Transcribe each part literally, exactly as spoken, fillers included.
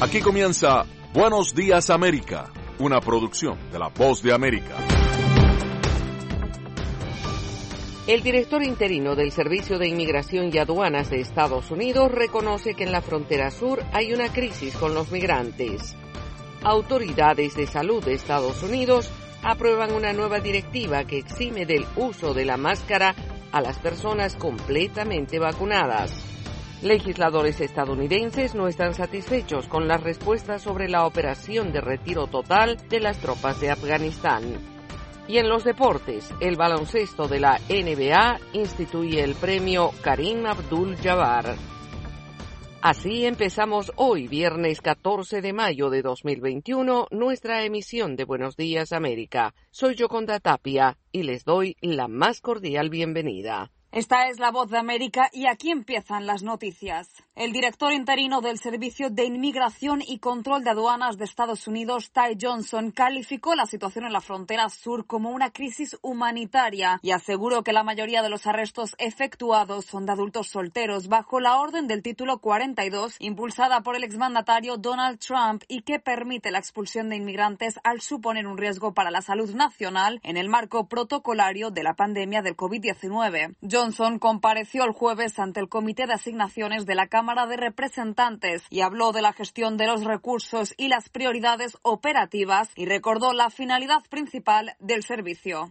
Aquí comienza Buenos Días América, una producción de La Voz de América. El director interino del Servicio de Inmigración y Aduanas de Estados Unidos reconoce que en la frontera sur hay una crisis con los migrantes. Autoridades de salud de Estados Unidos aprueban una nueva directiva que exime del uso de la máscara a las personas completamente vacunadas. Legisladores estadounidenses no están satisfechos con las respuestas sobre la operación de retiro total de las tropas de Afganistán. Y en los deportes, el baloncesto de la N B A instituye el premio Kareem Abdul-Jabbar. Así empezamos hoy, viernes catorce de mayo de dos mil veintiuno, nuestra emisión de Buenos Días América. Soy Yoconda Tapia y les doy la más cordial bienvenida. Esta es La Voz de América y aquí empiezan las noticias. El director interino del Servicio de Inmigración y Control de Aduanas de Estados Unidos, Ty Johnson, calificó la situación en la frontera sur como una crisis humanitaria y aseguró que la mayoría de los arrestos efectuados son de adultos solteros bajo la orden del título cuarenta y dos, impulsada por el exmandatario Donald Trump y que permite la expulsión de inmigrantes al suponer un riesgo para la salud nacional en el marco protocolario de la pandemia del COVID diecinueve. Johnson compareció el jueves ante el Comité de Asignaciones de la Cámara de Representantes y habló de la gestión de los recursos y las prioridades operativas y recordó la finalidad principal del servicio.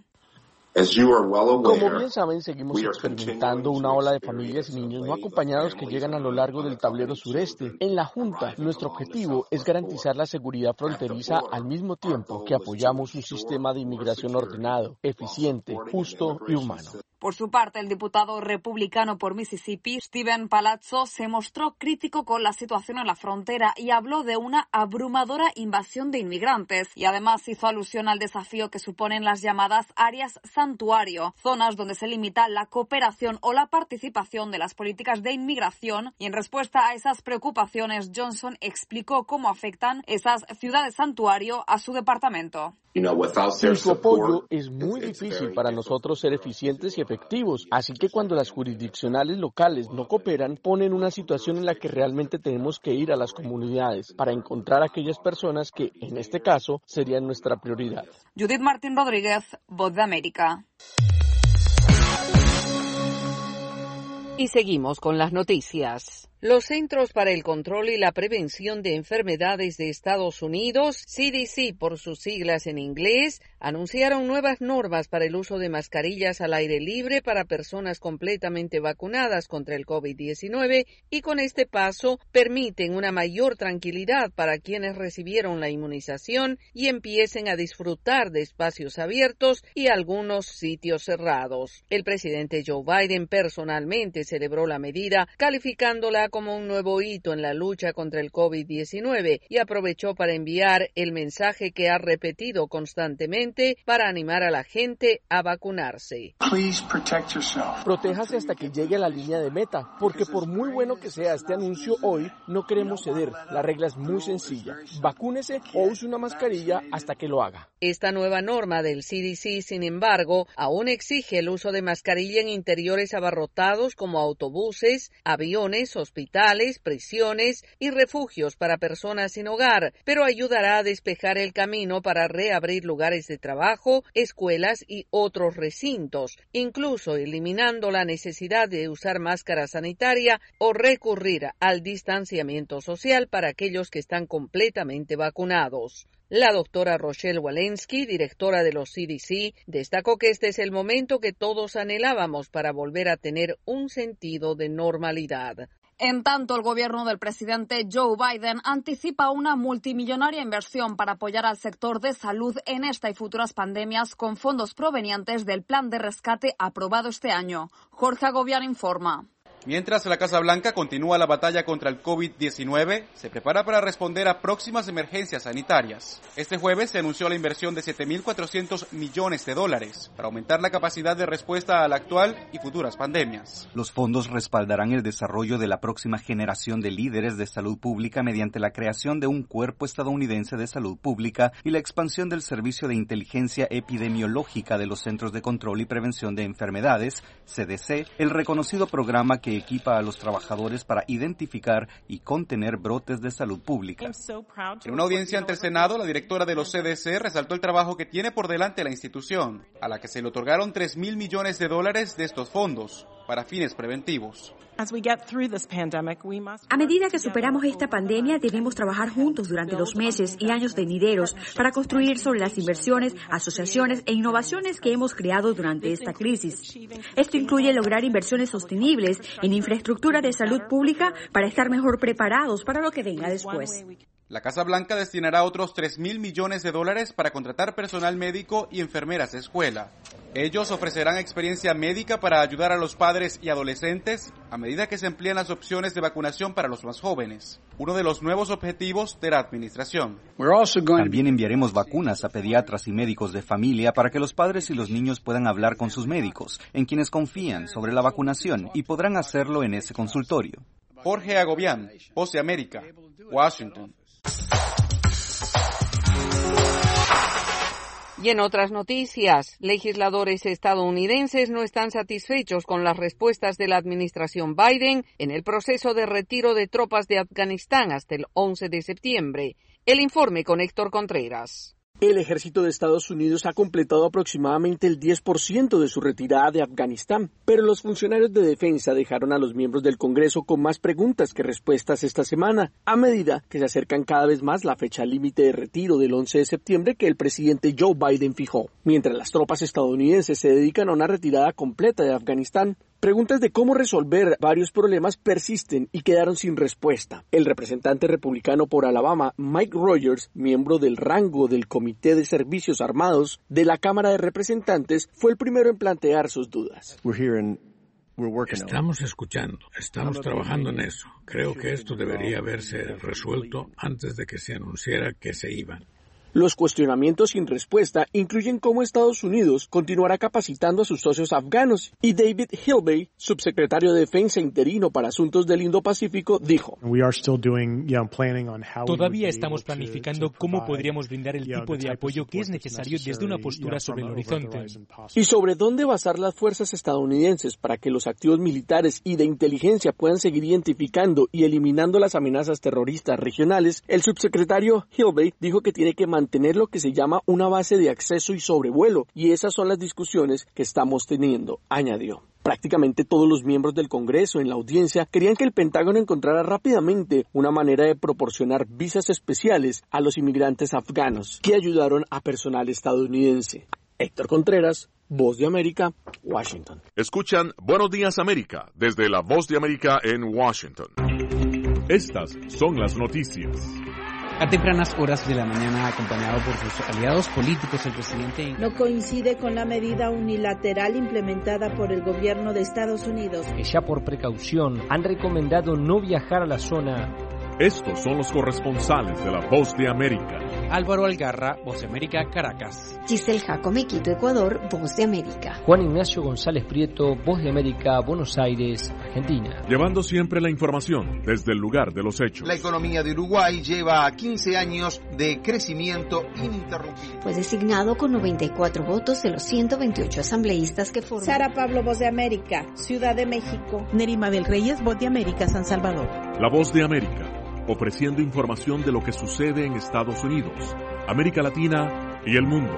Como bien saben, seguimos experimentando una ola de familias y niños no acompañados que llegan a lo largo del tablero sureste. En la Junta, nuestro objetivo es garantizar la seguridad fronteriza al mismo tiempo que apoyamos un sistema de inmigración ordenado, eficiente, justo y humano. Por su parte, el diputado republicano por Mississippi, Steven Palazzo, se mostró crítico con la situación en la frontera y habló de una abrumadora invasión de inmigrantes y además hizo alusión al desafío que suponen las llamadas áreas santuario, zonas donde se limita la cooperación o la participación de las políticas de inmigración, y en respuesta a esas preocupaciones, Johnson explicó cómo afectan esas ciudades santuario a su departamento. Sin su apoyo es muy difícil para nosotros ser eficientes y efectivos, así que cuando las jurisdiccionales locales no cooperan, ponen una situación en la que realmente tenemos que ir a las comunidades para encontrar a aquellas personas que, en este caso, serían nuestra prioridad. Judith Martín Rodríguez, Voz de América. Y seguimos con las noticias. Los Centros para el Control y la Prevención de Enfermedades de Estados Unidos, C D C por sus siglas en inglés, anunciaron nuevas normas para el uso de mascarillas al aire libre para personas completamente vacunadas contra el COVID diecinueve y con este paso permiten una mayor tranquilidad para quienes recibieron la inmunización y empiecen a disfrutar de espacios abiertos y algunos sitios cerrados. El presidente Joe Biden personalmente celebró la medida, calificándola como un nuevo hito en la lucha contra el COVID diecinueve y aprovechó para enviar el mensaje que ha repetido constantemente para animar a la gente a vacunarse. Protéjase hasta que llegue a la línea de meta, porque por muy bueno que sea este anuncio hoy, no queremos ceder. La regla es muy sencilla. Vacúnese o use una mascarilla hasta que lo haga. Esta nueva norma del C D C, sin embargo, aún exige el uso de mascarilla en interiores abarrotados como autobuses, aviones, hospitales, hospitales, prisiones y refugios para personas sin hogar, pero ayudará a despejar el camino para reabrir lugares de trabajo, escuelas y otros recintos, incluso eliminando la necesidad de usar máscara sanitaria o recurrir al distanciamiento social para aquellos que están completamente vacunados. La doctora Rochelle Walensky, directora de los C D C, destacó que este es el momento que todos anhelábamos para volver a tener un sentido de normalidad. En tanto, el gobierno del presidente Joe Biden anticipa una multimillonaria inversión para apoyar al sector de salud en esta y futuras pandemias con fondos provenientes del plan de rescate aprobado este año. Jorge Agobián informa. Mientras la Casa Blanca continúa la batalla contra el COVID diecinueve, se prepara para responder a próximas emergencias sanitarias. Este jueves se anunció la inversión de siete mil cuatrocientos millones de dólares para aumentar la capacidad de respuesta a la actual y futuras pandemias. Los fondos respaldarán el desarrollo de la próxima generación de líderes de salud pública mediante la creación de un cuerpo estadounidense de salud pública y la expansión del Servicio de Inteligencia Epidemiológica de los Centros de Control y Prevención de Enfermedades, C D C, el reconocido programa que que equipa a los trabajadores para identificar y contener brotes de salud pública. En una audiencia ante el Senado, la directora de los C D C resaltó el trabajo que tiene por delante la institución, a la que se le otorgaron tres mil millones de dólares de estos fondos para fines preventivos. A medida que superamos esta pandemia, debemos trabajar juntos durante los meses y años venideros para construir sobre las inversiones, asociaciones e innovaciones que hemos creado durante esta crisis. Esto incluye lograr inversiones sostenibles en infraestructura de salud pública para estar mejor preparados para lo que venga después. La Casa Blanca destinará otros tres mil millones de dólares para contratar personal médico y enfermeras de escuela. Ellos ofrecerán experiencia médica para ayudar a los padres y adolescentes a medida que se emplean las opciones de vacunación para los más jóvenes, uno de los nuevos objetivos de la administración. También enviaremos vacunas a pediatras y médicos de familia para que los padres y los niños puedan hablar con sus médicos, en quienes confían sobre la vacunación, y podrán hacerlo en ese consultorio. Jorge Agobián, Voz de América, Washington. Y en otras noticias, legisladores estadounidenses no están satisfechos con las respuestas de la administración Biden en el proceso de retiro de tropas de Afganistán hasta el once de septiembre. El informe con Héctor Contreras. El ejército de Estados Unidos ha completado aproximadamente el diez por ciento de su retirada de Afganistán, pero los funcionarios de defensa dejaron a los miembros del Congreso con más preguntas que respuestas esta semana, a medida que se acercan cada vez más la fecha límite de retiro del once de septiembre que el presidente Joe Biden fijó. Mientras las tropas estadounidenses se dedican a una retirada completa de Afganistán, preguntas de cómo resolver varios problemas persisten y quedaron sin respuesta. El representante republicano por Alabama, Mike Rogers, miembro del rango del Comité de Servicios Armados de la Cámara de Representantes, fue el primero en plantear sus dudas. Estamos escuchando, estamos trabajando en eso. Creo que esto debería haberse resuelto antes de que se anunciara que se iban. Los cuestionamientos sin respuesta incluyen cómo Estados Unidos continuará capacitando a sus socios afganos, y David Hilbey, subsecretario de Defensa interino para Asuntos del Indo-Pacífico, dijo: Todavía estamos planificando cómo podríamos brindar el tipo de apoyo que es necesario desde una postura sobre el horizonte. Y sobre dónde basar las fuerzas estadounidenses para que los activos militares y de inteligencia puedan seguir identificando y eliminando las amenazas terroristas regionales, el subsecretario Hilbey dijo que tiene que mantener mantener lo que se llama una base de acceso y sobrevuelo, y esas son las discusiones que estamos teniendo, añadió. Prácticamente todos los miembros del Congreso en la audiencia querían que el Pentágono encontrara rápidamente una manera de proporcionar visas especiales a los inmigrantes afganos que ayudaron a personal estadounidense. Héctor Contreras, Voz de América, Washington. Escuchan Buenos Días América desde la Voz de América en Washington. Estas son las noticias. A tempranas horas de la mañana, acompañado por sus aliados políticos, el presidente no coincide con la medida unilateral implementada por el gobierno de Estados Unidos, que ya por precaución han recomendado no viajar a la zona. Estos son los corresponsales de la Voz de América. Álvaro Algarra, Voz de América, Caracas. Giselle Jacome, Quito, Ecuador, Voz de América. Juan Ignacio González Prieto, Voz de América, Buenos Aires, Argentina. Llevando siempre la información desde el lugar de los hechos. La economía de Uruguay lleva quince años de crecimiento ininterrumpido. Fue designado con noventa y cuatro votos de los ciento veintiocho asambleístas que forman. Sara Pablo, Voz de América, Ciudad de México. Nerima del Reyes, Voz de América, San Salvador. La Voz de América, ofreciendo información de lo que sucede en Estados Unidos, América Latina y el mundo.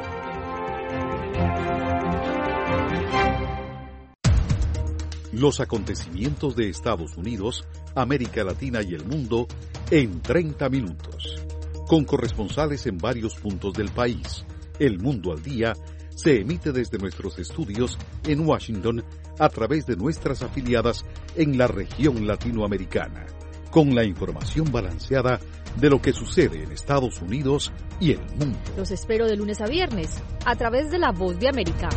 Los acontecimientos de Estados Unidos, América Latina y el mundo en treinta minutos. Con corresponsales en varios puntos del país. El Mundo al Día se emite desde nuestros estudios en Washington a través de nuestras afiliadas en la región latinoamericana, con la información balanceada de lo que sucede en Estados Unidos y el mundo. Los espero de lunes a viernes, a través de la Voz de América.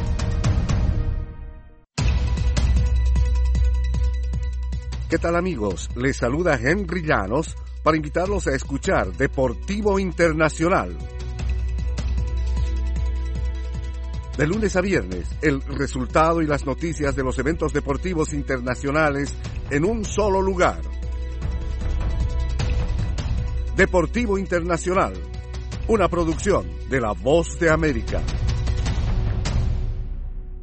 ¿Qué tal, amigos? Les saluda Henry Llanos para invitarlos a escuchar Deportivo Internacional. De lunes a viernes, el resultado y las noticias de los eventos deportivos internacionales en un solo lugar. Deportivo Internacional, una producción de La Voz de América.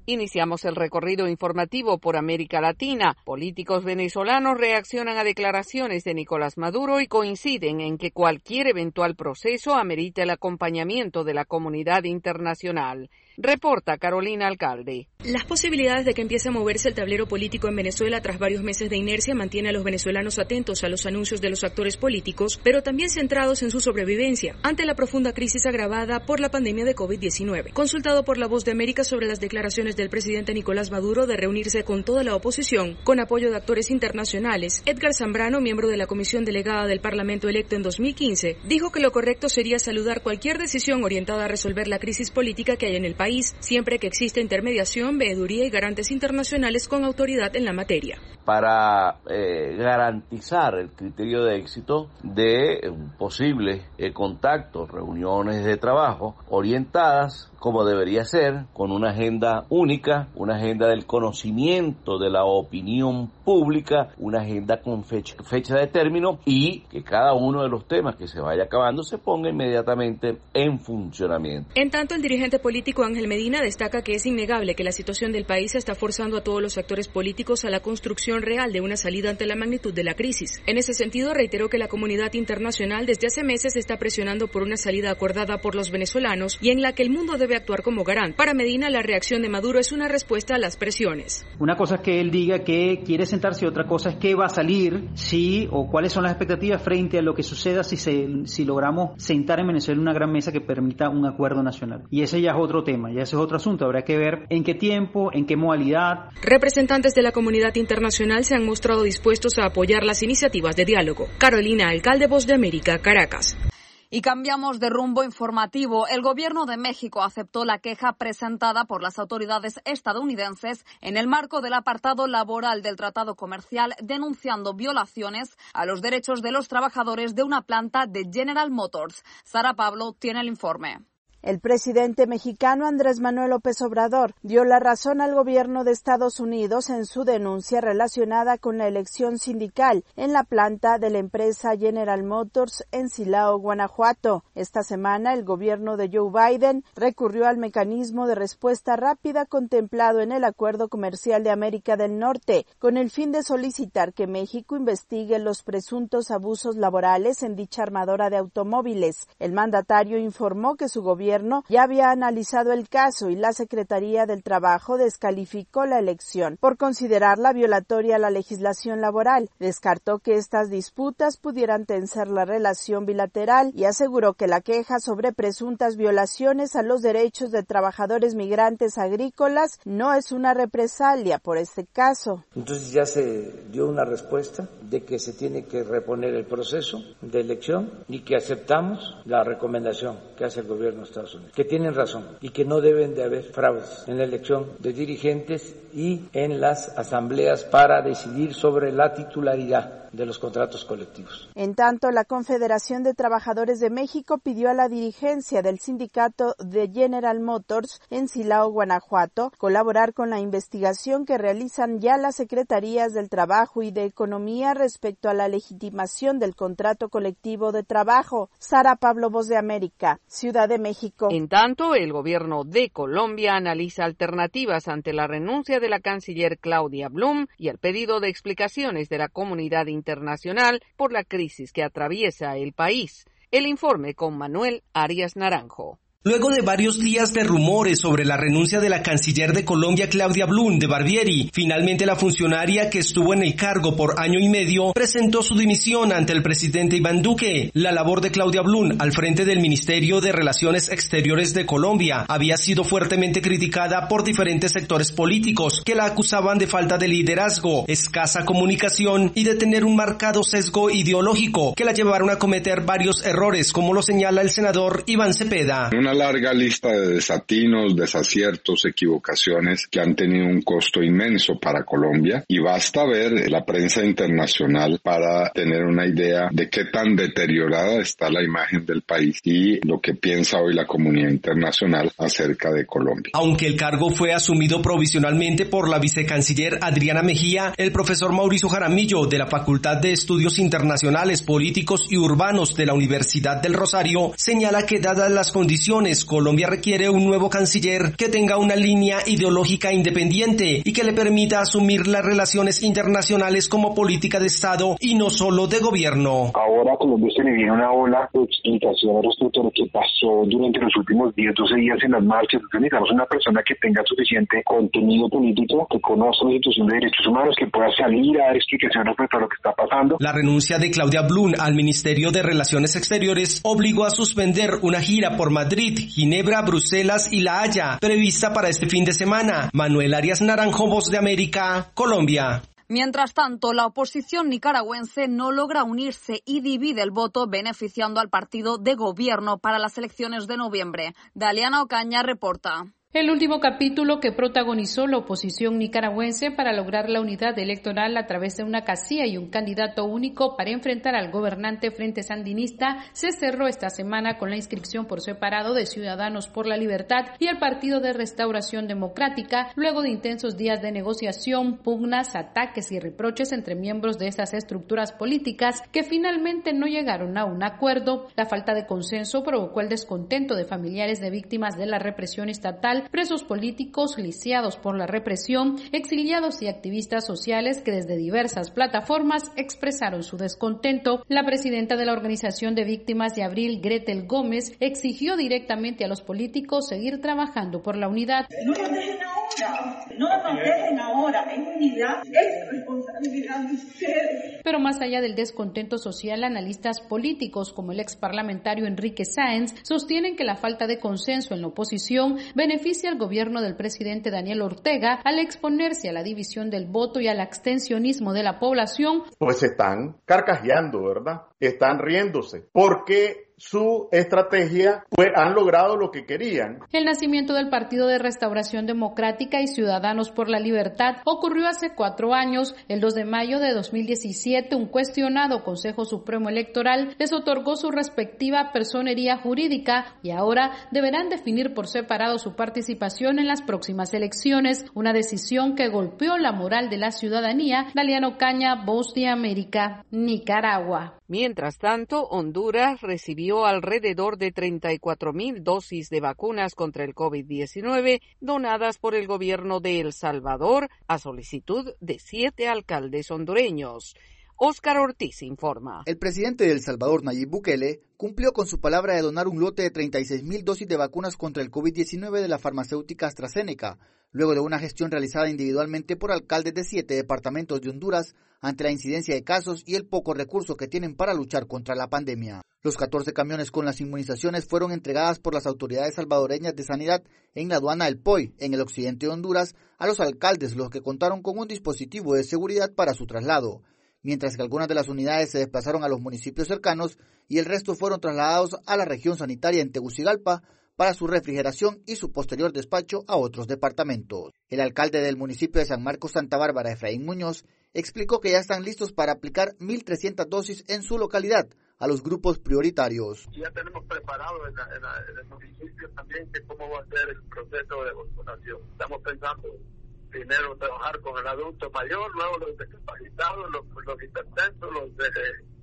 Iniciamos el recorrido informativo por América Latina. Políticos venezolanos reaccionan a declaraciones de Nicolás Maduro y coinciden en que cualquier eventual proceso amerita el acompañamiento de la comunidad internacional. Reporta Carolina Alcalde. Las posibilidades de que empiece a moverse el tablero político en Venezuela tras varios meses de inercia mantiene a los venezolanos atentos a los anuncios de los actores políticos, pero también centrados en su sobrevivencia ante la profunda crisis agravada por la pandemia de COVID diecinueve. Consultado por La Voz de América sobre las declaraciones del presidente Nicolás Maduro de reunirse con toda la oposición, con apoyo de actores internacionales, Edgar Zambrano, miembro de la comisión delegada del Parlamento electo en dos mil quince, dijo que lo correcto sería saludar cualquier decisión orientada a resolver la crisis política que hay en el país. país, siempre que exista intermediación, veeduría y garantes internacionales con autoridad en la materia. Para eh, garantizar el criterio de éxito de un posible eh, contacto, reuniones de trabajo orientadas, como debería ser, con una agenda única, una agenda del conocimiento de la opinión pública, una agenda con fecha, fecha de término y que cada uno de los temas que se vaya acabando se ponga inmediatamente en funcionamiento. En tanto, el dirigente político Ángel Medina destaca que es innegable que la situación del país está forzando a todos los actores políticos a la construcción real de una salida ante la magnitud de la crisis. En ese sentido, reiteró que la comunidad internacional desde hace meses está presionando por una salida acordada por los venezolanos y en la que el mundo debe actuar como garante. Para Medina, la reacción de Maduro es una respuesta a las presiones. Una cosa es que él diga que quiere sentarse y otra cosa es que va a salir, sí, o cuáles son las expectativas frente a lo que suceda si, se, si logramos sentar en Venezuela una gran mesa que permita un acuerdo nacional. Y ese ya es otro tema, ya ese es otro asunto. Habrá que ver en qué tiempo, en qué modalidad. Representantes de la comunidad internacional se han mostrado dispuestos a apoyar las iniciativas de diálogo. Carolina Alcalde, Voz de América, Caracas. Y cambiamos de rumbo informativo. El gobierno de México aceptó la queja presentada por las autoridades estadounidenses en el marco del apartado laboral del Tratado Comercial, denunciando violaciones a los derechos de los trabajadores de una planta de General Motors. Sara Pablo tiene el informe. El presidente mexicano Andrés Manuel López Obrador dio la razón al gobierno de Estados Unidos en su denuncia relacionada con la elección sindical en la planta de la empresa General Motors en Silao, Guanajuato. Esta semana, el gobierno de Joe Biden recurrió al mecanismo de respuesta rápida contemplado en el Acuerdo Comercial de América del Norte, con el fin de solicitar que México investigue los presuntos abusos laborales en dicha armadora de automóviles. El mandatario informó que su gobierno ya había analizado el caso y la Secretaría del Trabajo descalificó la elección por considerarla violatoria a la legislación laboral. Descartó que estas disputas pudieran tensar la relación bilateral y aseguró que la queja sobre presuntas violaciones a los derechos de trabajadores migrantes agrícolas no es una represalia por este caso. Entonces ya se dio una respuesta de que se tiene que reponer el proceso de elección y que aceptamos la recomendación que hace el gobierno de Estados Unidos, que tienen razón y que no deben de haber fraudes en la elección de dirigentes y en las asambleas para decidir sobre la titularidad de los contratos colectivos. En tanto, la Confederación de Trabajadores de México pidió a la dirigencia del sindicato de General Motors en Silao, Guanajuato, colaborar con la investigación que realizan ya las Secretarías del Trabajo y de Economía respecto a la legitimación del contrato colectivo de trabajo. Sara Pablo, Voz de América, Ciudad de México. En tanto, el gobierno de Colombia analiza alternativas ante la renuncia de la canciller Claudia Blum y el pedido de explicaciones de la comunidad internacional por la crisis que atraviesa el país. El informe con Manuel Arias Naranjo. Luego de varios días de rumores sobre la renuncia de la canciller de Colombia, Claudia Blum, de Barbieri, finalmente la funcionaria que estuvo en el cargo por año y medio presentó su dimisión ante el presidente Iván Duque. La labor de Claudia Blum al frente del Ministerio de Relaciones Exteriores de Colombia había sido fuertemente criticada por diferentes sectores políticos que la acusaban de falta de liderazgo, escasa comunicación y de tener un marcado sesgo ideológico que la llevaron a cometer varios errores, como lo señala el senador Iván Cepeda. Una larga lista de desatinos, desaciertos, equivocaciones que han tenido un costo inmenso para Colombia, y basta ver la prensa internacional para tener una idea de qué tan deteriorada está la imagen del país y lo que piensa hoy la comunidad internacional acerca de Colombia. Aunque el cargo fue asumido provisionalmente por la vicecanciller Adriana Mejía, el profesor Mauricio Jaramillo de la Facultad de Estudios Internacionales, Políticos y Urbanos de la Universidad del Rosario señala que dadas las condiciones elecciones, Colombia requiere un nuevo canciller que tenga una línea ideológica independiente y que le permita asumir las relaciones internacionales como política de Estado y no solo de gobierno. Ahora Colombia se le viene una ola de explicación respecto a lo que pasó durante los últimos diez, doce días en las marchas. Entonces necesitamos una persona que tenga suficiente contenido político, que conozca la situación de derechos humanos, que pueda salir a dar explicaciones respecto a lo que está pasando. La renuncia de Claudia Blum al Ministerio de Relaciones Exteriores obligó a suspender una gira por Madrid, Ginebra, Bruselas y La Haya, prevista para este fin de semana. Manuel Arias Naranjo, Voz de América, Colombia. Mientras tanto, la oposición nicaragüense no logra unirse y divide el voto, beneficiando al partido de gobierno para las elecciones de noviembre. Daliana Ocaña reporta. El último capítulo que protagonizó la oposición nicaragüense para lograr la unidad electoral a través de una casilla y un candidato único para enfrentar al gobernante Frente Sandinista se cerró esta semana con la inscripción por separado de Ciudadanos por la Libertad y el Partido de Restauración Democrática, luego de intensos días de negociación, pugnas, ataques y reproches entre miembros de estas estructuras políticas que finalmente no llegaron a un acuerdo. La falta de consenso provocó el descontento de familiares de víctimas de la represión estatal, presos políticos lisiados por la represión, exiliados y activistas sociales que desde diversas plataformas expresaron su descontento. La presidenta de la Organización de Víctimas de Abril, Gretel Gómez, exigió directamente a los políticos seguir trabajando por la unidad. No nos dejen ahora, no nos dejen ahora, en unidad es responsabilidad de ustedes. Pero más allá del descontento social, analistas políticos como el ex parlamentario Enrique Sáenz sostienen que la falta de consenso en la oposición beneficia al gobierno del presidente Daniel Ortega al exponerse a la división del voto y al abstencionismo de la población. Pues están carcajeando, ¿verdad? Están riéndose, porque su estrategia, pues han logrado lo que querían. El nacimiento del Partido de Restauración Democrática y Ciudadanos por la Libertad ocurrió hace cuatro años. El dos de mayo de dos mil diecisiete, un cuestionado Consejo Supremo Electoral les otorgó su respectiva personería jurídica y ahora deberán definir por separado su participación en las próximas elecciones, una decisión que golpeó la moral de la ciudadanía. Daliana Ocaña, Voz de América, Nicaragua. Mientras tanto, Honduras recibió alrededor de treinta y cuatro mil dosis de vacunas contra el COVID diecinueve donadas por el gobierno de El Salvador a solicitud de siete alcaldes hondureños. Óscar Ortiz informa. El presidente de El Salvador, Nayib Bukele, cumplió con su palabra de donar un lote de treinta y seis mil dosis de vacunas contra el COVID diecinueve de la farmacéutica AstraZeneca, luego de una gestión realizada individualmente por alcaldes de siete departamentos de Honduras ante la incidencia de casos y el poco recurso que tienen para luchar contra la pandemia. Los catorce camiones con las inmunizaciones fueron entregadas por las autoridades salvadoreñas de sanidad en la aduana del Poy, en el occidente de Honduras, a los alcaldes, los que contaron con un dispositivo de seguridad para su traslado, mientras que algunas de las unidades se desplazaron a los municipios cercanos y el resto fueron trasladados a la región sanitaria en Tegucigalpa para su refrigeración y su posterior despacho a otros departamentos. El alcalde del municipio de San Marcos Santa Bárbara, Efraín Muñoz, explicó que ya están listos para aplicar mil trescientas dosis en su localidad a los grupos prioritarios. Ya tenemos preparado en, la, en, la, en el municipio también que cómo va a ser el proceso de vacunación. Estamos pensando primero trabajar con el adulto mayor, luego los discapacitados, los, los hipertensos, los, de,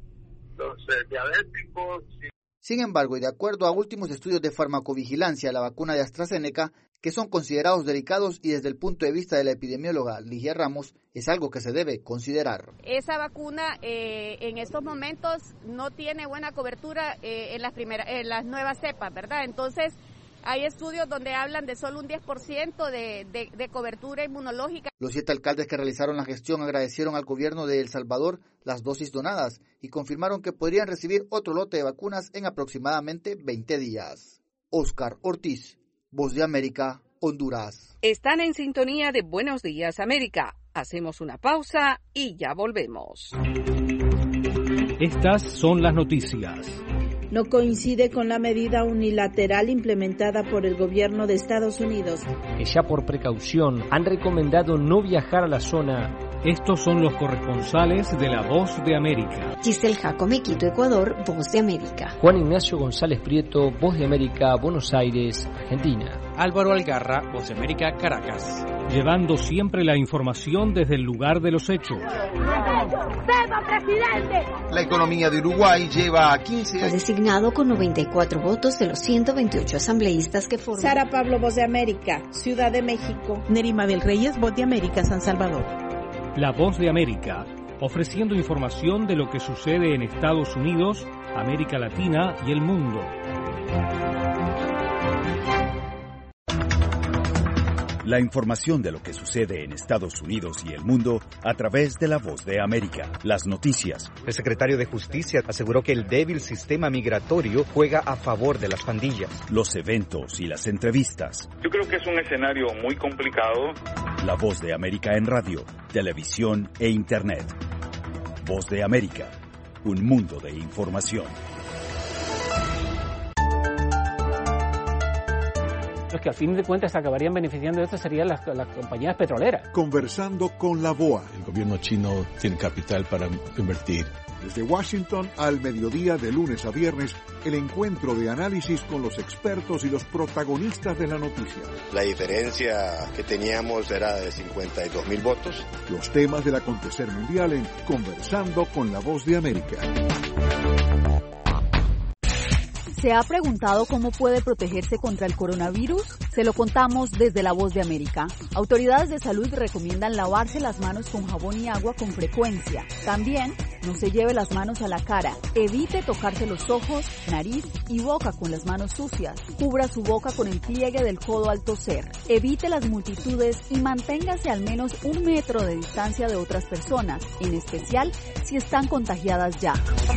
los eh, diabéticos. Y... Sin embargo, y de acuerdo a últimos estudios de farmacovigilancia, la vacuna de AstraZeneca, que son considerados delicados y desde el punto de vista de la epidemióloga Ligia Ramos, es algo que se debe considerar. Esa vacuna eh, en estos momentos no tiene buena cobertura eh, en, las primeras, en las nuevas cepas, ¿verdad? Entonces, hay estudios donde hablan de solo un diez por ciento de, de, de cobertura inmunológica. Los siete alcaldes que realizaron la gestión agradecieron al gobierno de El Salvador las dosis donadas y confirmaron que podrían recibir otro lote de vacunas en aproximadamente veinte días. Óscar Ortiz, Voz de América, Honduras. Están en sintonía de Buenos Días América. Hacemos una pausa y ya volvemos. Estas son las noticias. No coincide con la medida unilateral implementada por el gobierno de Estados Unidos, que ya por precaución han recomendado no viajar a la zona. Estos son los corresponsales de La Voz de América. Giselle Jacome, Quito, Ecuador, Voz de América. Juan Ignacio González Prieto, Voz de América, Buenos Aires, Argentina. Álvaro Algarra, Voz de América, Caracas. Llevando siempre la información desde el lugar de los hechos. La economía de Uruguay lleva a quince años. Fue designado con noventa y cuatro votos de los ciento veintiocho asambleístas que forman. Sara Pablo, Voz de América, Ciudad de México. Nerima del Reyes, Voz de América, San Salvador. La Voz de América, ofreciendo información de lo que sucede en Estados Unidos, América Latina y el mundo. La información de lo que sucede en Estados Unidos y el mundo a través de La Voz de América. Las noticias. El secretario de Justicia aseguró que el débil sistema migratorio juega a favor de las pandillas. Los eventos y las entrevistas. Yo creo que es un escenario muy complicado. La Voz de América en radio, televisión e Internet. Voz de América, un mundo de información. Los que al fin de cuentas acabarían beneficiando de esto serían las, las compañías petroleras. Conversando con la B O A. El gobierno chino tiene capital para invertir. Desde Washington al mediodía de lunes a viernes, el encuentro de análisis con los expertos y los protagonistas de la noticia. La diferencia que teníamos era de cincuenta y dos mil votos. Los temas del acontecer mundial en Conversando con la Voz de América. ¿Se ha preguntado cómo puede protegerse contra el coronavirus? Se lo contamos desde La Voz de América. Autoridades de salud recomiendan lavarse las manos con jabón y agua con frecuencia. También, no se lleve las manos a la cara. Evite tocarse los ojos, nariz y boca con las manos sucias. Cubra su boca con el pliegue del codo al toser. Evite las multitudes y manténgase al menos un metro de distancia de otras personas, en especial si están contagiadas ya.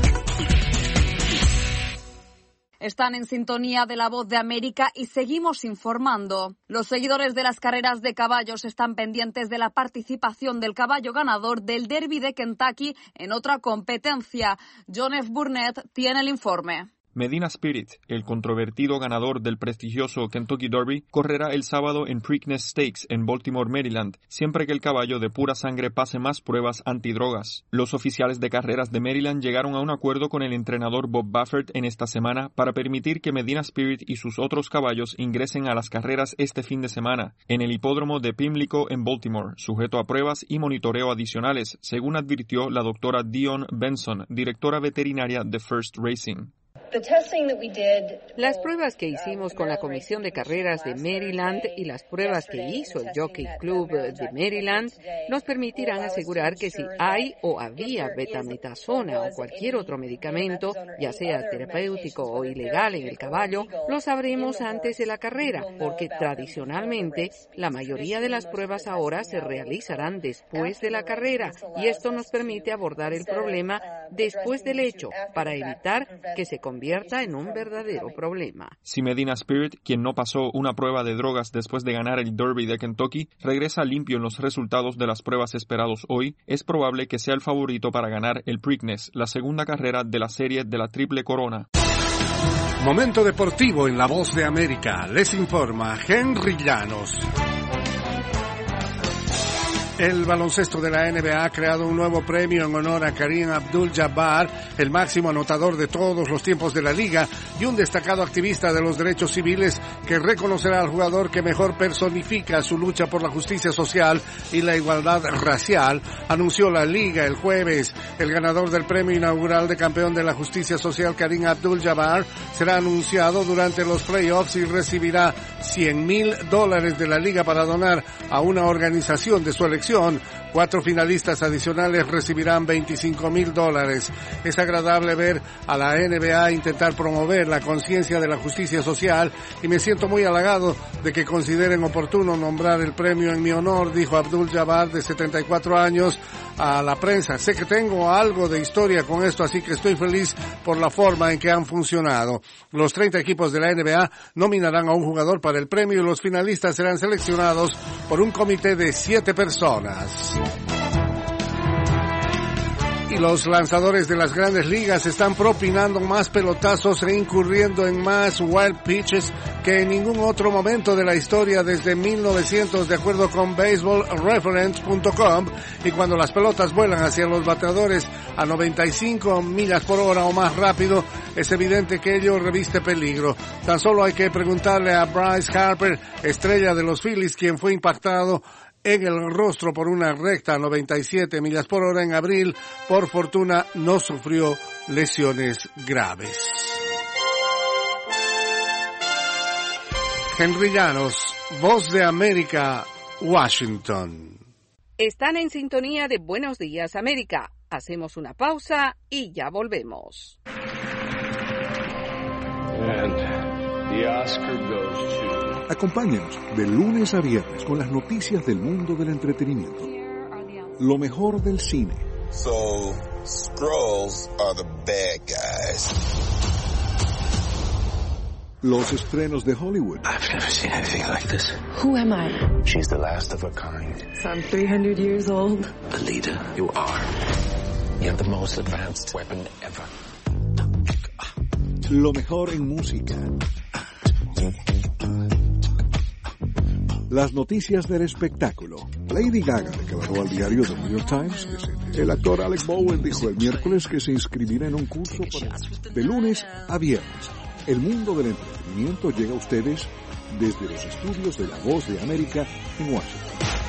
Están en sintonía de La Voz de América y seguimos informando. Los seguidores de las carreras de caballos están pendientes de la participación del caballo ganador del Derby de Kentucky en otra competencia. John F. Burnett tiene el informe. Medina Spirit, el controvertido ganador del prestigioso Kentucky Derby, correrá el sábado en Preakness Stakes en Baltimore, Maryland, siempre que el caballo de pura sangre pase más pruebas antidrogas. Los oficiales de carreras de Maryland llegaron a un acuerdo con el entrenador Bob Baffert en esta semana para permitir que Medina Spirit y sus otros caballos ingresen a las carreras este fin de semana, en el hipódromo de Pimlico en Baltimore, sujeto a pruebas y monitoreo adicionales, según advirtió la doctora Dion Benson, directora veterinaria de First Racing. Las pruebas que hicimos con la Comisión de Carreras de Maryland y las pruebas que hizo el Jockey Club de Maryland nos permitirán asegurar que si hay o había betametasona o cualquier otro medicamento, ya sea terapéutico o ilegal en el caballo, lo sabremos antes de la carrera, porque tradicionalmente la mayoría de las pruebas ahora se realizarán después de la carrera y esto nos permite abordar el problema después del hecho para evitar que se convierta en un verdadero problema. Si Medina Spirit, quien no pasó una prueba de drogas después de ganar el Derby de Kentucky, regresa limpio en los resultados de las pruebas esperados hoy, es probable que sea el favorito para ganar el Preakness, la segunda carrera de la serie de la Triple Corona. Momento deportivo en La Voz de América. Les informa Henry Llanos. El baloncesto de la N B A ha creado un nuevo premio en honor a Kareem Abdul-Jabbar, el máximo anotador de todos los tiempos de la liga y un destacado activista de los derechos civiles que reconocerá al jugador que mejor personifica su lucha por la justicia social y la igualdad racial, anunció la liga el jueves. El ganador del premio inaugural de campeón de la justicia social, Kareem Abdul-Jabbar, será anunciado durante los playoffs y recibirá cien mil dólares de la liga para donar a una organización de su elección. Cuatro finalistas adicionales recibirán veinticinco mil dólares. Es agradable ver a la N B A intentar promover la conciencia de la justicia social y me siento muy halagado de que consideren oportuno nombrar el premio en mi honor, dijo Abdul-Jabbar, de setenta y cuatro años, a la prensa. Sé que tengo algo de historia con esto, así que estoy feliz por la forma en que han funcionado. Los treinta equipos de la N B A nominarán a un jugador para el premio y los finalistas serán seleccionados por un comité de siete personas. Y los lanzadores de las grandes ligas están propinando más pelotazos e incurriendo en más wild pitches que en ningún otro momento de la historia desde mil novecientos, de acuerdo con baseball reference punto com. Y cuando las pelotas vuelan hacia los bateadores a noventa y cinco millas por hora o más rápido, es evidente que ello reviste peligro. Tan solo hay que preguntarle a Bryce Harper, estrella de los Phillies, quien fue impactado en el rostro por una recta a noventa y siete millas por hora en abril. Por fortuna no sufrió lesiones graves. Henry Llanos, Voz de América, Washington. Están en sintonía de Buenos Días América. Hacemos una pausa y ya volvemos. And the Oscar goes to... Acompáñenos de lunes a viernes con las noticias del mundo del entretenimiento. Lo mejor del cine. So, Skrulls are the bad guys. Los estrenos de Hollywood. I've never seen anything like this. Who am I? She's the last of her kind. So I'm three hundred years old. The leader you are. You have the most advanced weapon ever. Lo mejor en música. Las noticias del espectáculo. Lady Gaga declaró al diario The New York Times que el actor Alec Bowen dijo el miércoles que se inscribirá en un curso para... de lunes a viernes. El mundo del entretenimiento llega a ustedes desde los estudios de La Voz de América en Washington.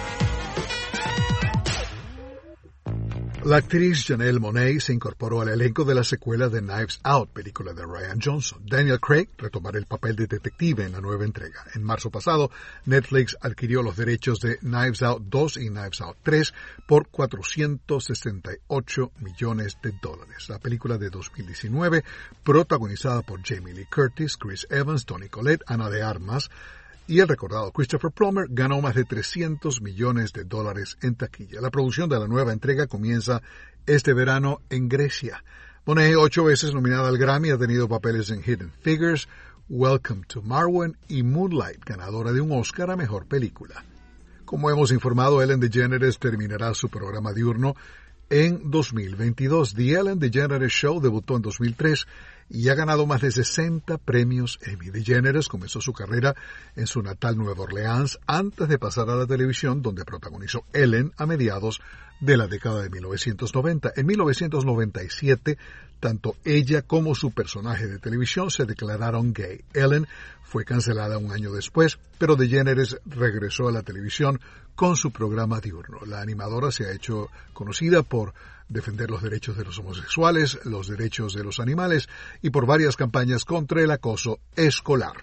La actriz Janelle Monáe se incorporó al elenco de la secuela de Knives Out, película de Rian Johnson. Daniel Craig retomará el papel de detective en la nueva entrega. En marzo pasado, Netflix adquirió los derechos de Knives Out dos y Knives Out tres por cuatrocientos sesenta y ocho millones de dólares. La película de dos mil diecinueve, protagonizada por Jamie Lee Curtis, Chris Evans, Toni Collette, Ana de Armas, y el recordado Christopher Plummer, ganó más de trescientos millones de dólares en taquilla. La producción de la nueva entrega comienza este verano en Grecia. Monáe, ocho veces nominada al Grammy, ha tenido papeles en Hidden Figures, Welcome to Marwen y Moonlight, ganadora de un Oscar a Mejor Película. Como hemos informado, Ellen DeGeneres terminará su programa diurno en dos mil veintidós. The Ellen DeGeneres Show debutó en dos mil tres y ha ganado más de sesenta premios Emmy. DeGeneres comenzó su carrera en su natal Nueva Orleans antes de pasar a la televisión, donde protagonizó Ellen a mediados de la década de mil novecientos noventa. En mil novecientos noventa y siete, tanto ella como su personaje de televisión se declararon gay. Ellen fue cancelada un año después, pero DeGeneres regresó a la televisión con su programa diurno. La animadora se ha hecho conocida por defender los derechos de los homosexuales, los derechos de los animales y por varias campañas contra el acoso escolar.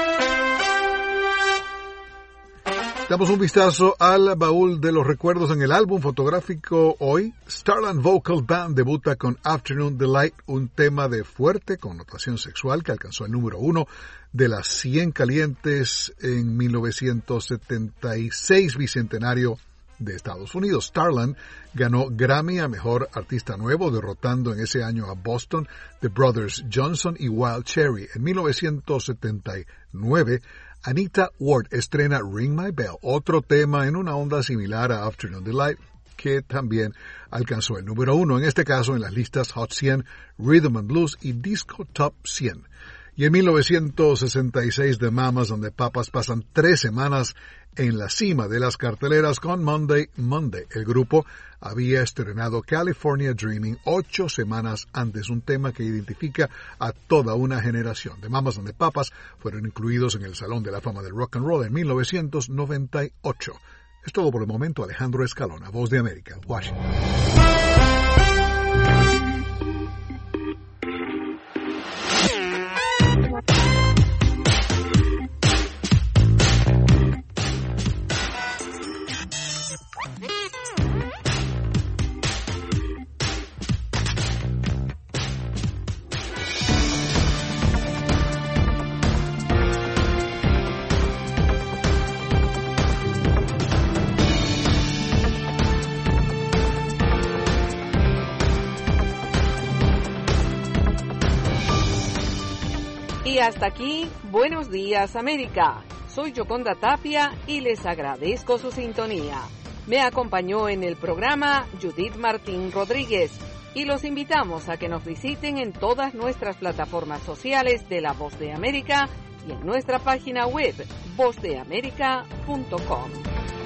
Damos un vistazo al baúl de los recuerdos en el álbum fotográfico hoy. Starland Vocal Band debuta con Afternoon Delight, un tema de fuerte connotación sexual que alcanzó el número uno de las cien calientes en mil novecientos setenta y seis, bicentenario de Estados Unidos. Starland ganó Grammy a Mejor Artista Nuevo, derrotando en ese año a Boston, The Brothers Johnson y Wild Cherry. En mil novecientos setenta y nueve, Anita Ward estrena Ring My Bell, otro tema en una onda similar a Afternoon Delight, que también alcanzó el número uno, en este caso en las listas Hot cien, Rhythm and Blues y Disco Top cien. Y en mil novecientos sesenta y seis, The Mamas and the Papas pasan tres semanas en la cima de las carteleras con Monday, Monday. El grupo había estrenado California Dreaming ocho semanas antes, un tema que identifica a toda una generación. The Mamas and the Papas fueron incluidos en el Salón de la Fama del Rock and Roll en mil novecientos noventa y ocho. Es todo por el momento. Alejandro Escalona, Voz de América, Washington. Y hasta aquí, Buenos Días América. Soy Yoconda Tapia y les agradezco su sintonía. Me acompañó en el programa Judith Martín Rodríguez. Y los invitamos a que nos visiten en todas nuestras plataformas sociales de La Voz de América y en nuestra página web voz de américa punto com.